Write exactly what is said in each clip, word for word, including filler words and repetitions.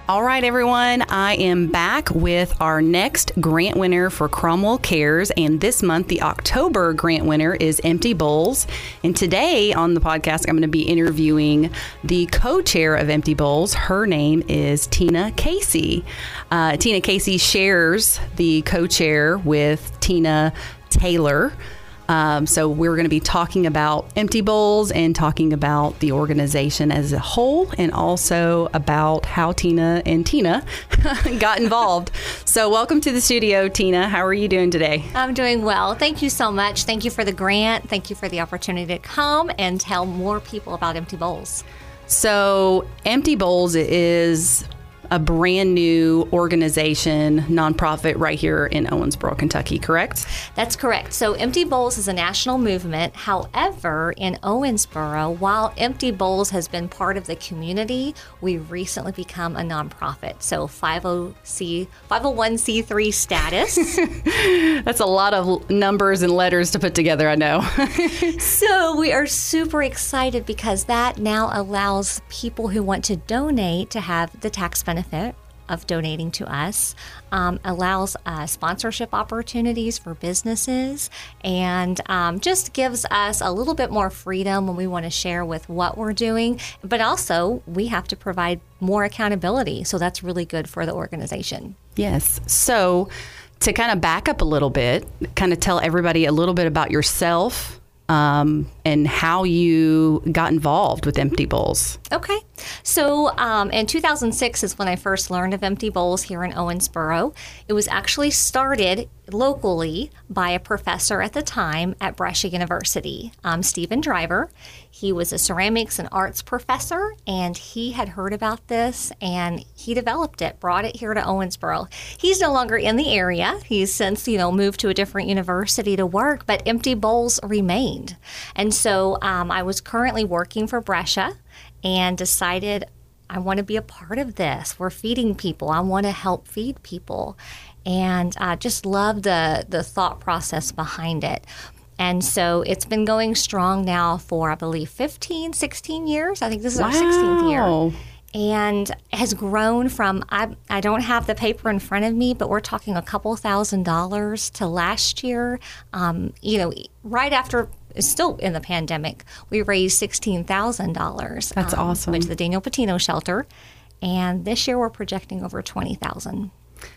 All right, everyone, I am back with our next grant winner for Cromwell Cares. And this month, the October grant winner is Empty Bowls. And today on the podcast, I'm going to be interviewing the co-chair of Empty Bowls. Her name is Tina Casey. Uh, Tina Casey shares the co-chair with Tina Taylor. Um, so we're going to be talking about Empty Bowls and talking about the organization as a whole, and also about how Tina and Tina got involved. So welcome to the studio, Tina. How are you doing today? I'm doing well. Thank you so much. Thank you for the grant. Thank you for the opportunity to come and tell more people about Empty Bowls. So Empty Bowls is a brand new organization, nonprofit right here in Owensboro, Kentucky, correct? That's correct. So Empty Bowls is a national movement. However, in Owensboro, while Empty Bowls has been part of the community, we've recently become a nonprofit. So five oh one c three status. That's a lot of numbers and letters to put together, I know. So we are super excited because that now allows people who want to donate to have the tax benefit of donating to us, um, allows uh, sponsorship opportunities for businesses, and um, just gives us a little bit more freedom when we want to share with what we're doing. But also, we have to provide more accountability. So that's really good for the organization. Yes. So to kind of back up a little bit, kind of tell everybody a little bit about yourself. Um, and how you got involved with Empty Bowls. Okay. So um, in two thousand six is when I first learned of Empty Bowls here in Owensboro. It was actually started locally by a professor at the time at Brescia University, um, Stephen Driver. He was a ceramics and arts professor, and he had heard about this, and he developed it, brought it here to Owensboro. He's no longer in the area. He's since, you know, moved to a different university to work, but Empty Bowls remained. And so um, I was currently working for Brescia and decided I want to be a part of this. We're feeding people. I want to help feed people. And I uh, just love the, the thought process behind it. And so it's been going strong now for, I believe, fifteen, sixteen years. I think this is wow. our sixteenth year. And has grown from, I, I don't have the paper in front of me, but we're talking a couple thousand dollars to last year. Um, you know, right after, still in the pandemic, we raised sixteen thousand dollars. That's um, awesome. Went to the Daniel Patino Shelter. And this year we're projecting over twenty thousand dollars.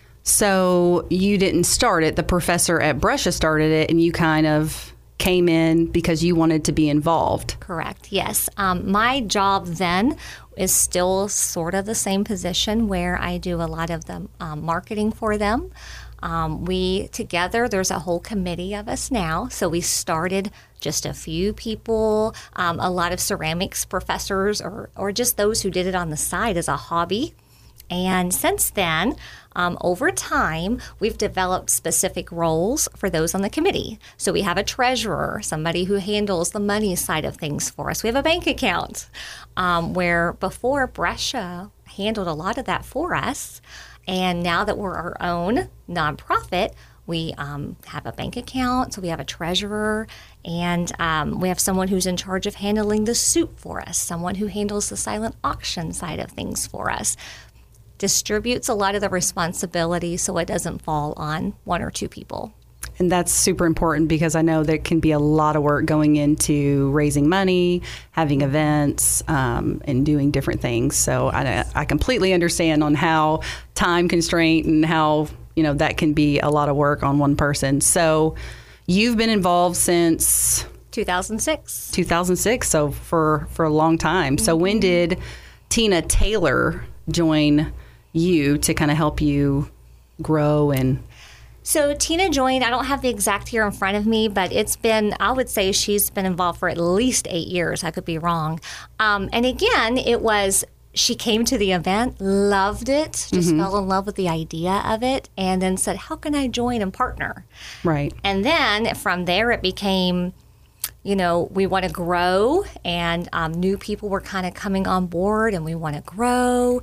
So you didn't start it. The professor at Brescia started it, and you kind of came in because you wanted to be involved. Correct. Yes. Um, my job then is still sort of the same position where I do a lot of the um, marketing for them. Um, we together, there's a whole committee of us now. So we started just a few people, um, a lot of ceramics professors, or, or just those who did it on the side as a hobby. And since then, um, over time, we've developed specific roles for those on the committee. So we have a treasurer, somebody who handles the money side of things for us. We have a bank account, um, where before Brescia handled a lot of that for us. And now that we're our own nonprofit, we um, have a bank account, so we have a treasurer, and um, we have someone who's in charge of handling the soup for us, someone who handles the silent auction side of things for us. Distributes a lot of the responsibility so it doesn't fall on one or two people. And that's super important because I know there can be a lot of work going into raising money, having events, um, and doing different things. So I, I completely understand on how time constraint and how, you know, that can be a lot of work on one person. So you've been involved since two thousand six. two thousand six, so for, for a long time. Mm-hmm. So when did Tina Taylor join you to kind of help you grow? And so Tina joined, I don't have the exact year in front of me, but it's been, I would say she's been involved for at least eight years. I could be wrong. Um, and again, it was, she came to the event, loved it, just mm-hmm. fell in love with the idea of it, and then said, how can I join and partner? Right. And then from there it became, you know, we want to grow, and um, new people were kind of coming on board, and we want to grow.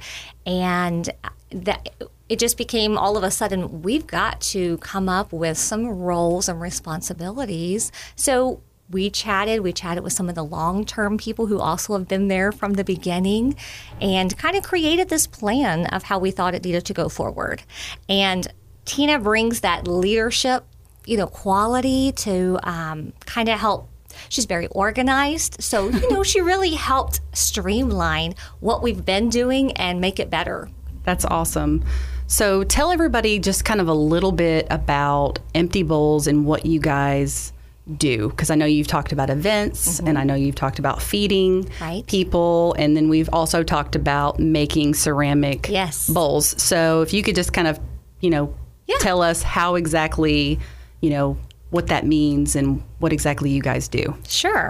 And that it just became all of a sudden, we've got to come up with some roles and responsibilities. So we chatted. We chatted with some of the long-term people who also have been there from the beginning and kind of created this plan of how we thought it needed to go forward. And Tina brings that leadership, you know, quality to um, kind of help. She's very organized. So, you know, she really helped streamline what we've been doing and make it better. That's awesome. So tell everybody just kind of a little bit about Empty Bowls and what you guys do, because I know you've talked about events mm-hmm. and I know you've talked about feeding right. people, and then we've also talked about making ceramic yes. bowls. So if you could just kind of, you know, yeah. tell us how exactly, you know, what that means and what exactly you guys do. Sure.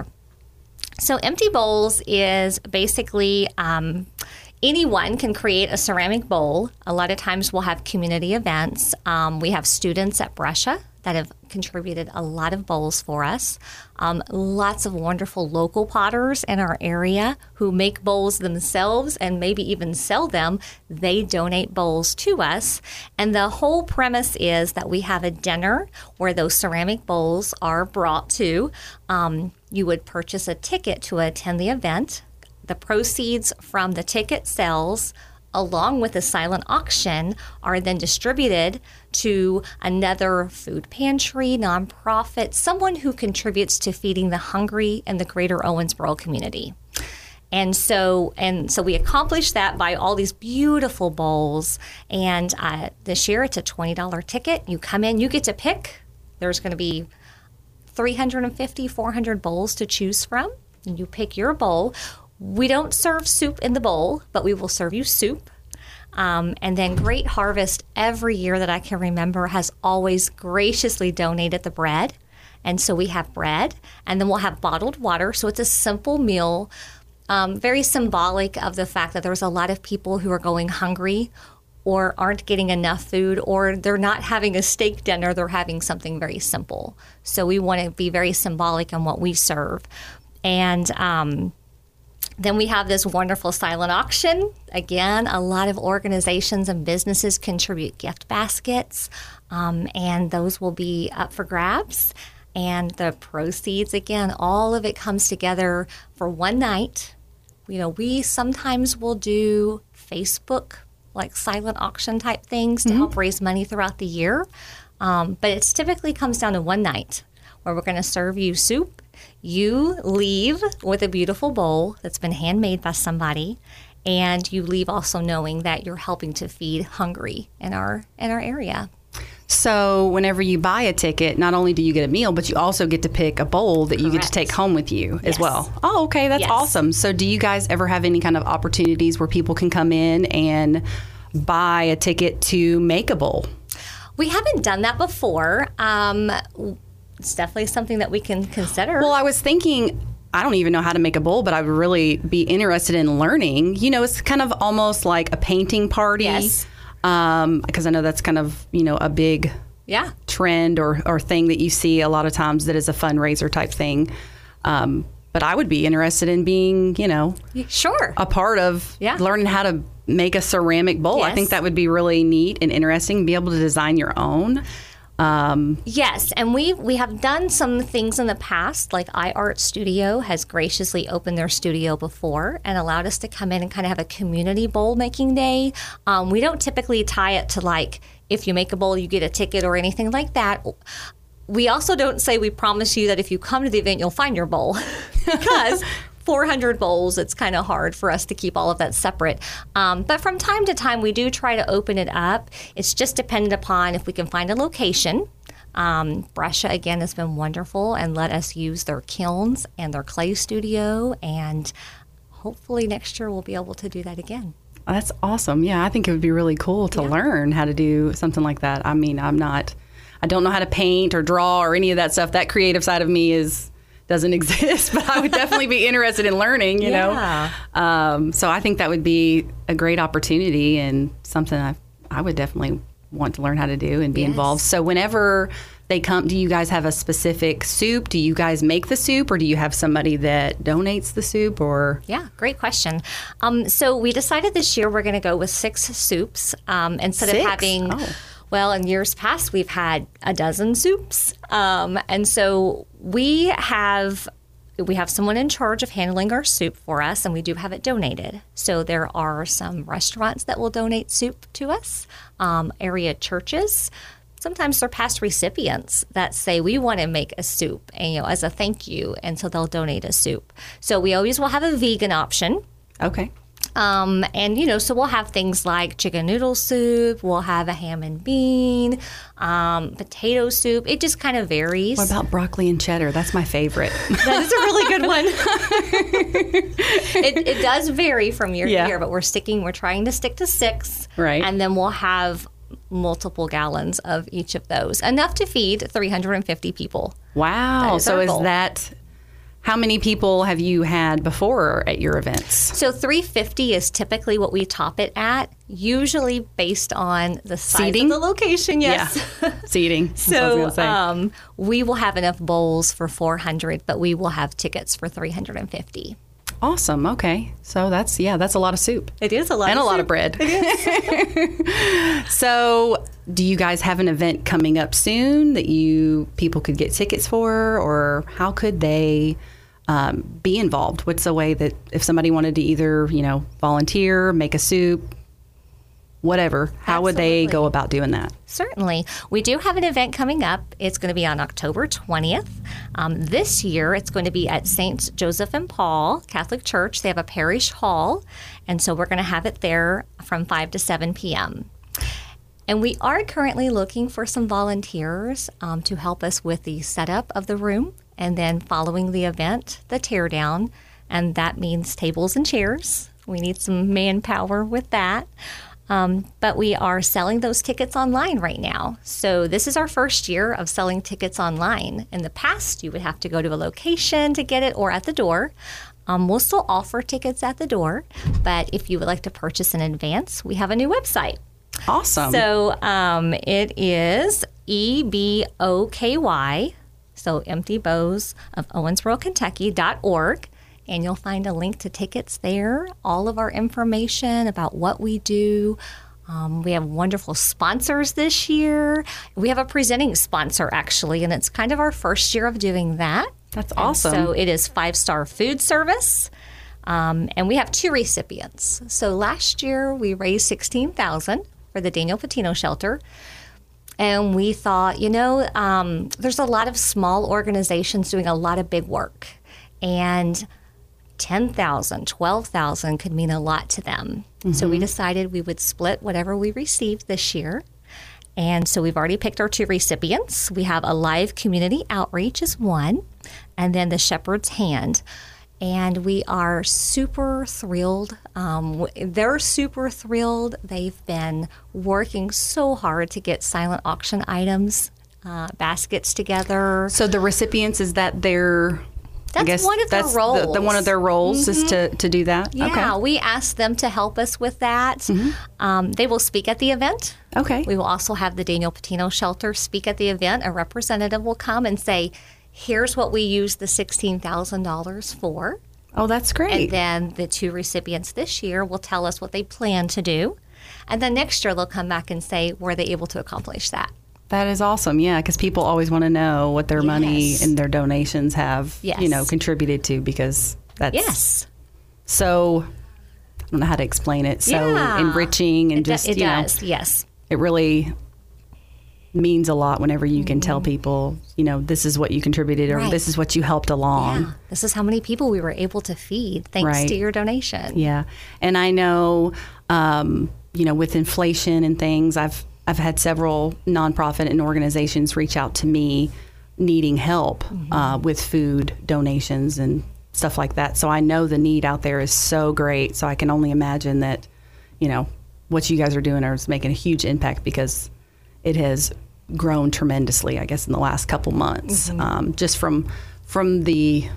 So Empty Bowls is basically um, anyone can create a ceramic bowl. A lot of times we'll have community events. Um, we have students at Brescia that have contributed a lot of bowls for us. Um, lots of wonderful local potters in our area who make bowls themselves and maybe even sell them. They donate bowls to us. And the whole premise is that we have a dinner where those ceramic bowls are brought to. Um, you would purchase a ticket to attend the event. The proceeds from the ticket sales, along with a silent auction, are then distributed to another food pantry, nonprofit, someone who contributes to feeding the hungry in the greater Owensboro community. And so and so we accomplish that by all these beautiful bowls. And uh, this year, it's a twenty dollars ticket. You come in, you get to pick. There's going to be three hundred fifty, four hundred bowls to choose from. And you pick your bowl. We don't serve soup in the bowl, but we will serve you soup. Um, and then Great Harvest, every year that I can remember, has always graciously donated the bread. And so we have bread, and then we'll have bottled water. So it's a simple meal, um, very symbolic of the fact that there's a lot of people who are going hungry or aren't getting enough food, or they're not having a steak dinner, they're having something very simple. So we want to be very symbolic in what we serve. And um Then we have this wonderful silent auction. Again, a lot of organizations and businesses contribute gift baskets, um, and those will be up for grabs. And the proceeds, again, all of it comes together for one night. You know, we sometimes will do Facebook, like silent auction type things to mm-hmm. help raise money throughout the year. Um, but it typically comes down to one night where we're going to serve you soup. You leave with a beautiful bowl that's been handmade by somebody, and you leave also knowing that you're helping to feed hungry in our in our area. So whenever you buy a ticket, not only do you get a meal, but you also get to pick a bowl that you Correct. Get to take home with you yes. as well. Oh, okay. That's yes. awesome. So do you guys ever have any kind of opportunities where people can come in and buy a ticket to make a bowl? We haven't done that before. Um It's definitely something that we can consider. Well, I was thinking, I don't even know how to make a bowl, but I would really be interested in learning. You know, it's kind of almost like a painting party. Yes. Um, because I know that's kind of, you know, a big yeah. trend or, or thing that you see a lot of times that is a fundraiser type thing. Um, but I would be interested in being, you know, sure, a part of yeah. learning how to make a ceramic bowl. Yes. I think that would be really neat and interesting, be able to design your own. Um, yes, and we we have done some things in the past, like iArt Studio has graciously opened their studio before and allowed us to come in and kind of have a community bowl making day. Um, we don't typically tie it to like, if you make a bowl, you get a ticket or anything like that. We also don't say we promise you that if you come to the event, you'll find your bowl because four hundred bowls, it's kind of hard for us to keep all of that separate. Um, but from time to time, we do try to open it up. It's just dependent upon if we can find a location. Um, Brescia, again, has been wonderful and let us use their kilns and their clay studio. And hopefully next year we'll be able to do that again. That's awesome. Yeah, I think it would be really cool to yeah. learn how to do something like that. I mean, I'm not, I don't know how to paint or draw or any of that stuff. That creative side of me is doesn't exist, but I would definitely be interested in learning, you yeah. know. Um, so I think that would be a great opportunity and something I, I would definitely want to learn how to do and be yes. involved. So whenever they come, do you guys have a specific soup? Do you guys make the soup, or do you have somebody that donates the soup? Or yeah, great question. Um, so we decided this year we're going to go with six soups um, instead six? of having. Oh. Well, in years past, we've had a dozen soups. Um, and so we have we have someone in charge of handling our soup for us, and we do have it donated. So there are some restaurants that will donate soup to us, um, area churches. Sometimes they're past recipients that say, we want to make a soup, and, you know, as a thank you, and so they'll donate a soup. So we always will have a vegan option. Okay. Um, and, you know, so we'll have things like chicken noodle soup, we'll have a ham and bean, um, potato soup. It just kind of varies. What about broccoli and cheddar? That's my favorite. That is a really good one. it, it does vary from year Yeah. to year, but we're sticking, we're trying to stick to six. Right. And then we'll have multiple gallons of each of those, enough to feed three hundred fifty people. Wow. is So our is goal. that, how many people have you had before at your events? So three hundred fifty is typically what we top it at, usually based on the size Seating? of the location. Yes. Yeah. Seating. That's what I was So gonna say. um, we will have enough bowls for four hundred, but we will have tickets for three hundred fifty. Awesome. Okay. So that's, yeah, that's a lot of soup. It is a lot And of a lot soup. of bread. So do you guys have an event coming up soon that you people could get tickets for, or how could they um, be involved? What's a way that if somebody wanted to either, you know, volunteer, make a soup, whatever, how would they Absolutely. go about doing that? Certainly. We do have an event coming up. It's going to be on October twentieth. Um, this year, it's going to be at Saint Joseph and Paul Catholic Church. They have a parish hall, and so we're going to have it there from five to seven p.m. And we are currently looking for some volunteers um, to help us with the setup of the room, and then following the event, the teardown, and that means tables and chairs. We need some manpower with that. Um, but we are selling those tickets online right now. So this is our first year of selling tickets online. In the past, you would have to go to a location to get it or at the door. Um, we'll still offer tickets at the door, but if you would like to purchase in advance, we have a new website. Awesome. So um, it is E B O K Y, so Empty Bows of Owensboro, Kentucky dot org. And you'll find a link to tickets there, all of our information about what we do. Um, we have wonderful sponsors this year. We have a presenting sponsor, actually, and it's kind of our first year of doing that. That's And awesome. so it is Five Star Food Service. Um, and we have two recipients. So last year we raised sixteen thousand dollars for the Daniel Patino Shelter. And we thought, you know, um, there's a lot of small organizations doing a lot of big work. And ten thousand dollars, twelve thousand dollars could mean a lot to them. Mm-hmm. So we decided we would split whatever we received this year. And so we've already picked our two recipients. We have a live community outreach as one, and then the Shepherd's Hand. And we are super thrilled. Um, they're super thrilled. They've been working so hard to get silent auction items, uh, baskets together. So the recipients, is that their... That's I guess one of their that's roles. The, the one of their roles is to, to do that? Yeah, Okay. we asked them to help us with that. Mm-hmm. Um, they will speak at the event. Okay. We will also have the Daniel Patino Shelter speak at the event. A representative will come and say, here's what we used the sixteen thousand dollars for. Oh, that's great. And then the two recipients this year will tell us what they plan to do. And then next year they'll come back and say, were they able to accomplish that? That is awesome. Yeah, because people always want to know what their money Yes. and their donations have, Yes. you know, contributed to, because that's Yes. so, I don't know how to explain it, so Yeah. enriching and It, do- just, it you does, know, yes. it really means a lot whenever you can Mm-hmm. tell people, you know, this is what you contributed or Right. this is what you helped along. Yeah. This is how many people we were able to feed thanks Right. to your donation. Yeah. And I know, um, you know, with inflation and things, I've I've had several nonprofit and organizations reach out to me needing help Mm-hmm. uh, with food donations and stuff like that. So I know the need out there is so great. So I can only imagine that, you know, what you guys are doing is making a huge impact, because it has grown tremendously, I guess, in the last couple months, Mm-hmm. um, just from from the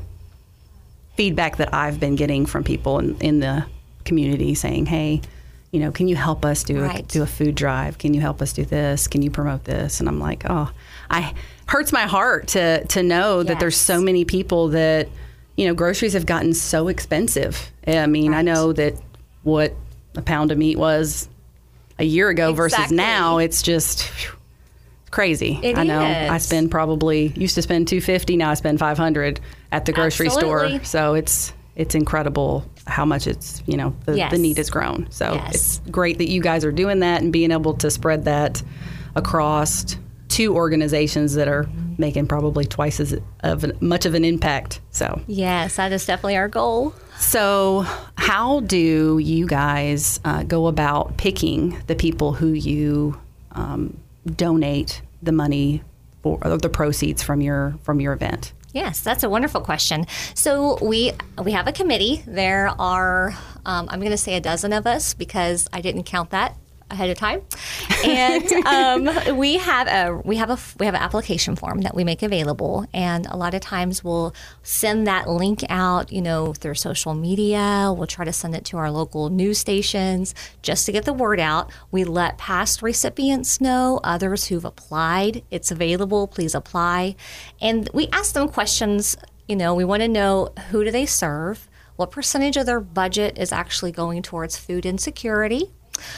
feedback that I've been getting from people in, in the community saying, hey, you know, can you help us do a, Right. do a food drive? Can you help us do this? Can you promote this? And I'm like, oh, I hurts my heart to to know that there's Yes. so many people that, you know, groceries have gotten so expensive. I mean, I Right. know that what a pound of meat was a year ago versus Exactly. now, it's just whew, crazy. It I know is. I spend probably used to spend two hundred fifty dollars, now I spend five hundred dollars at the grocery Absolutely. store. So it's it's incredible how much it's, you know, the, Yes. the need has grown. So Yes. it's great that you guys are doing that and being able to spread that across two organizations that are making probably twice as of much of an impact. So Yes, that is definitely our goal. So, how do you guys uh, go about picking the people who you um, donate the money for, or the proceeds from your from your event? Yes, that's a wonderful question. So we we have a committee. There are um, I'm going to say a dozen of us because I didn't count that ahead of time, and um, we have a we have a we have an application form that we make available, and a lot of times we'll send that link out, you know, through social media. We'll try to send it to our local news stations just to get the word out. We let past recipients know, others who've applied. It's available. Please apply, and we ask them questions. You know, we want to know who do they serve, what percentage of their budget is actually going towards food insecurity.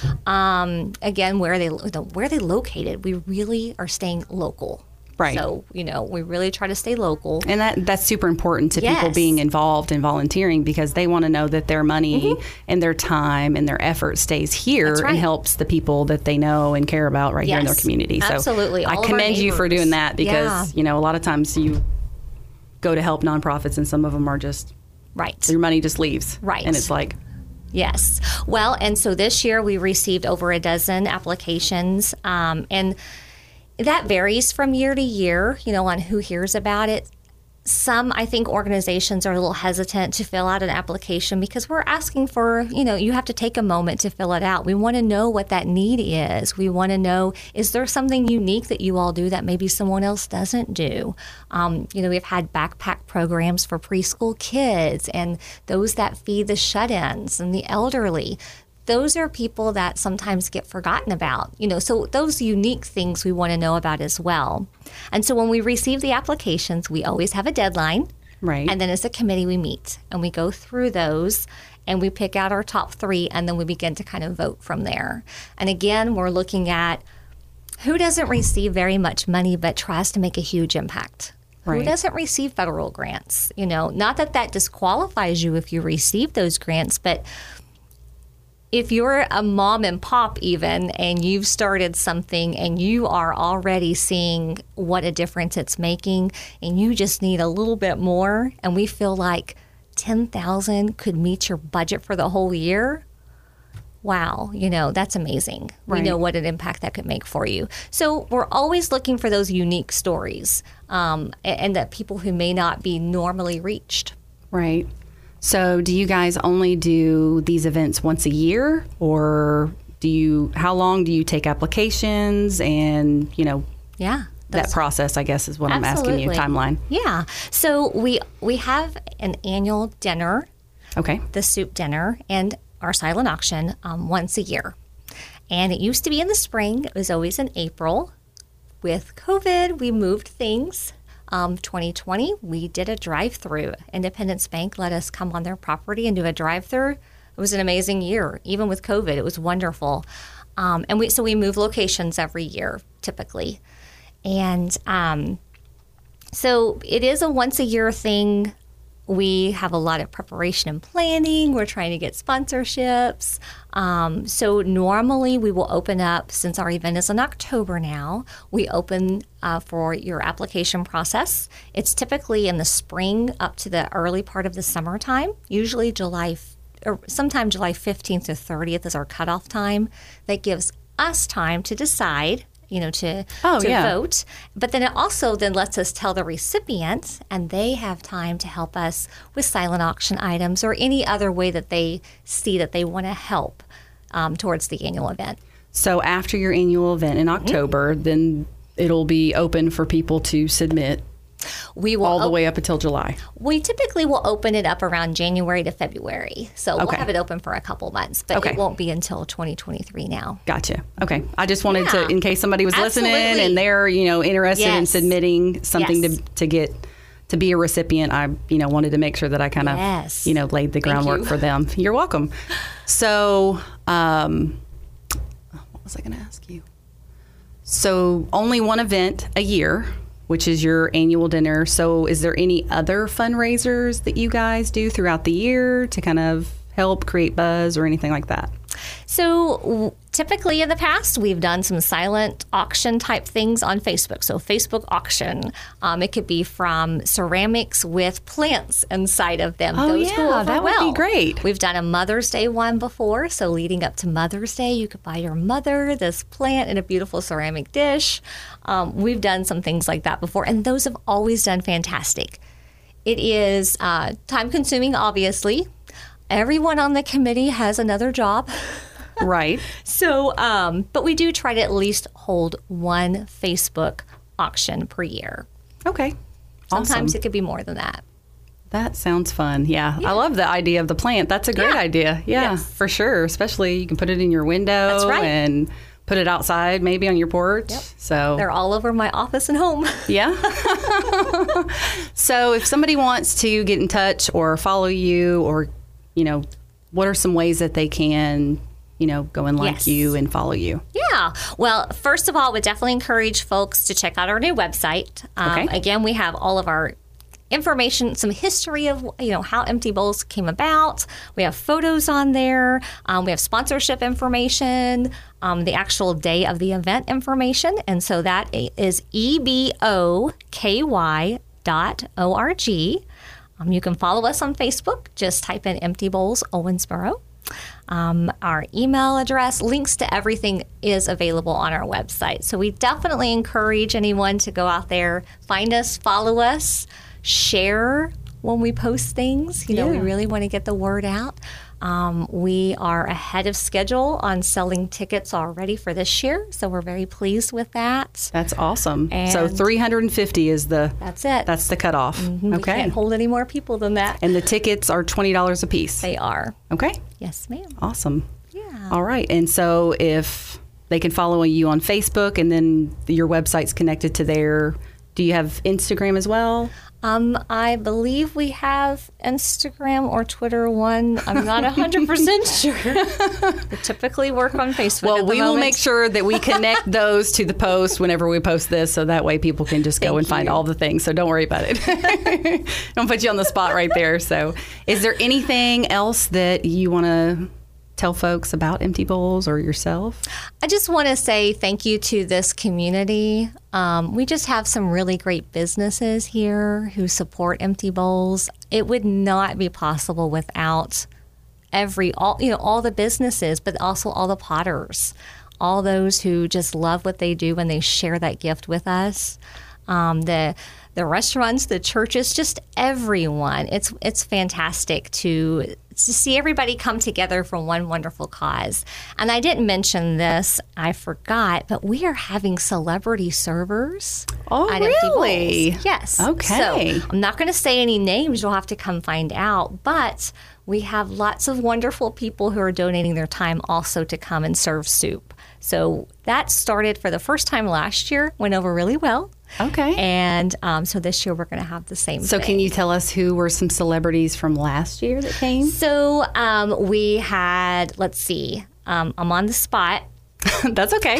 Um, again, where are they where are they located? We really are staying local, Right. So you know, we really try to stay local. And that that's super important to people Yes. being involved and volunteering because they want to know that their money Mm-hmm. and their time and their effort stays here That's right. and helps the people that they know and care about right here in their Yes. community. So Absolutely. I All of our commend you for neighbors. doing that because, Yeah. you know, a lot of times you go to help nonprofits and some of them are just, Right. your money just leaves. Right. And it's like, Yes. Well, and so this year we received over a dozen applications, um, and that varies from year to year, you know, on who hears about it. Some, I think, organizations are a little hesitant to fill out an application because we're asking for, you know, you have to take a moment to fill it out. We want to know what that need is. We want to know, is there something unique that you all do that maybe someone else doesn't do? Um, you know, we've had backpack programs for preschool kids and those that feed the shut-ins and the elderly. Those are people that sometimes get forgotten about, you know, so those unique things we want to know about as well. And so when we receive the applications, we always have a deadline. right. And then as a committee, we meet and we go through those and we pick out our top three and then we begin to kind of vote from there. And again, we're looking at who doesn't receive very much money but tries to make a huge impact. Right. Who doesn't receive federal grants? You know, not that that disqualifies you if you receive those grants, but if you're a mom and pop even and you've started something and you are already seeing what a difference it's making and you just need a little bit more and we feel like ten thousand could meet your budget for the whole year, wow, you know, that's amazing. Right. We know what an impact that could make for you. So we're always looking for those unique stories um, and, and that people who may not be normally reached. Right. So do you guys only do these events once a year or do you, how long do you take applications and, you know, Yeah. that that's- process, I guess, is what I'm asking you, Absolutely. timeline. Yeah. So we we have an annual dinner, Okay. the soup dinner, and our silent auction um, once a year. And it used to be in the spring. It was always in April. With COVID, we moved things. Um, twenty twenty, we did a drive-through. Independence Bank let us come on their property and do a drive-through. It was an amazing year, even with COVID. It was wonderful. Um, and we so we move locations every year, typically. And um, so it is a once a year thing. We have a lot of preparation and planning. We're trying to get sponsorships. Um, so normally we will open up, since our event is in October now, we open uh, for your application process. It's typically in the spring up to the early part of the summertime, usually July, or sometime July fifteenth to thirtieth is our cutoff time. That gives us time to decide, you know, to, Oh, to yeah. vote. But then it also then lets us tell the recipient, and they have time to help us with silent auction items or any other way that they see that they want to help um, towards the annual event. So after your annual event in Mm-hmm. October, then it'll be open for people to submit We will all the op- way up until July. We typically will open it up around January to February. So we'll Okay. have it open for a couple months, but Okay. it won't be until twenty twenty-three now. Gotcha. Okay. I just wanted Yeah. to, in case somebody was listening Absolutely. and they're, you know, interested in Yes. submitting something Yes. to, to get, to be a recipient, I, you know, wanted to make sure that I kind of, Yes. you know, laid the Thank groundwork you. for them. You're welcome. So, um, what was I going to ask you? So only one event a year, which is your annual dinner. So is there any other fundraisers that you guys do throughout the year to kind of help create buzz or anything like that? So typically in the past, we've done some silent auction type things on Facebook. So Facebook auction, um, it could be from ceramics with plants inside of them. Oh, Those yeah, go over that would well. be great. We've done a Mother's Day one before. So leading up to Mother's Day, you could buy your mother this plant in a beautiful ceramic dish. Um, we've done some things like that before, and those have always done fantastic. It is uh, time consuming, obviously. Everyone on the committee has another job. Right. So, um, but we do try to at least hold one Facebook auction per year. Okay. Sometimes Awesome. it could be more than that. That sounds fun. Yeah. Yeah. I love the idea of the plant. That's a great Yeah. idea. Yeah, Yes. for sure. Especially you can put it in your window That's right. and put it outside, maybe on your porch. Yep. So They're all over my office and home. yeah. So if somebody wants to get in touch or follow you, or, you know, what are some ways that they can, you know, go and like Yes. you and follow you? Yeah. Well, first of all, I would definitely encourage folks to check out our new website. Um, Okay. Again, we have all of our information, some history of, you know, how Empty Bowls came about. We have photos on there. Um, we have sponsorship information, um, the actual day of the event information. And so that is E B O K Y dot O R G. Um, you can follow us on Facebook. Just type in Empty Bowls Owensboro. Um, our email address, links to everything is available on our website. So we definitely encourage anyone to go out there, find us, follow us, share when we post things. You know, we Yeah. really want to get the word out. Um, we are ahead of schedule on selling tickets already for this year, so we're very pleased with that. That's awesome. so And- three hundred fifty is the That's it. that's the cutoff. We Okay. can't hold any more people than that. And the tickets are twenty dollars a piece. They are. Okay. Yes, ma'am. Awesome. Yeah. All right. And so if they can follow you on Facebook and then your website's connected to there, do you have Instagram as well? Um, I believe we have Instagram or Twitter one. I'm not one hundred percent sure. We typically work on Facebook. Well, at the we will moment. make sure that we connect those to the post whenever we post this, so that way people can just go Thank and find you. all the things. So don't worry about it. Don't put you on the spot right there. So is there anything else that you want to tell folks about Empty Bowls or yourself? I just want to say thank you to this community. Um, we just have some really great businesses here who support Empty Bowls. It would not be possible without every all you know all the businesses, but also all the potters, all those who just love what they do and they share that gift with us. Um, the the restaurants, the churches, just everyone. It's it's fantastic to to see everybody come together for one wonderful cause. And I didn't mention this, I forgot, but we are having celebrity servers. Oh, at Empty really? Bowls. Yes. Okay. So I'm not going to say any names. You'll have to come find out. But we have lots of wonderful people who are donating their time also to come and serve soup. So that started for the first time last year, went over really well. Okay. And um, so this year we're going to have the same So thing. can you tell us who were some celebrities from last year that came? So um, we had, let's see, um, I'm on the spot. That's okay.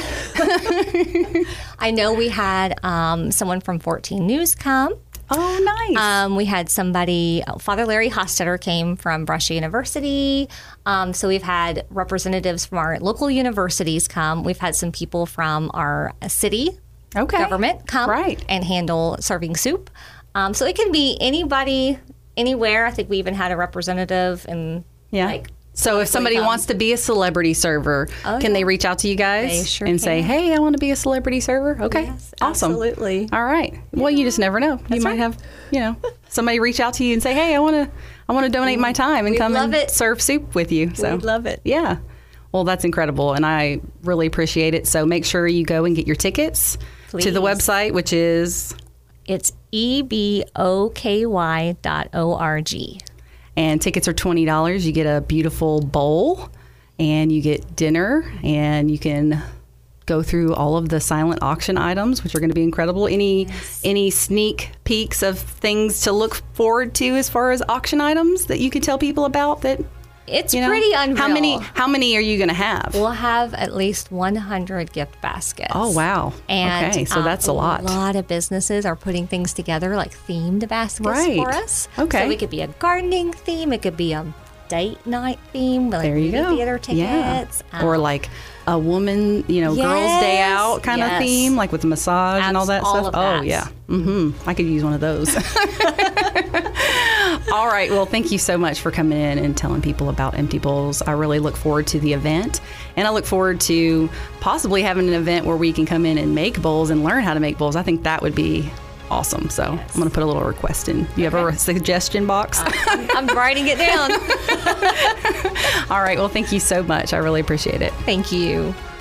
I know we had um, someone from fourteen News come. Oh, nice. Um, we had somebody, Father Larry Hostetter came from Brescia University. Um, so we've had representatives from our local universities come. We've had some people from our city okay. government come Right. and handle serving soup. Um, so it can be anybody, anywhere. I think we even had a representative and Yeah. like. So if somebody come. wants to be a celebrity server, Oh, can yeah. they reach out to you guys They sure and say, can. "Hey, I want to be a celebrity server"? Okay, Yes, awesome, absolutely. All right. Well, you just never know. you might right. have, you know, somebody reach out to you and say, "Hey, I want to, I want to donate my time and We'd come love and it. serve soup with you." So We'd love it. Yeah. Well, that's incredible, and I really appreciate it. So make sure you go and get your tickets to the Please. website, which is. It's E B O K Y dot O R G. And tickets are twenty dollars. You get a beautiful bowl and you get dinner, and you can go through all of the silent auction items, which are going to be incredible. Any Yes. any sneak peeks of things to look forward to as far as auction items that you could tell people about that It's You know? pretty unreal. How many? How many are you going to have? We'll have at least one hundred gift baskets. Oh, wow. And okay, so um, that's a lot. A lot of businesses are putting things together, like themed baskets Right. for us. Okay. So it could be a gardening theme. It could be a date night theme, like There you movie go. theater tickets. Yeah. Or um, like a woman, you know, girls' day Yes, out kind of yes. theme, like with the massage and all that Abs- all stuff. of Oh, that. yeah. Mm-hmm. I could use one of those. All right. Well, thank you so much for coming in and telling people about Empty Bowls. I really look forward to the event. And I look forward to possibly having an event where we can come in and make bowls and learn how to make bowls. I think that would be awesome. So Yes. I'm going to put a little request in. You have a Okay. suggestion box? I'm, I'm writing it down. All right. Well, thank you so much. I really appreciate it. Thank you.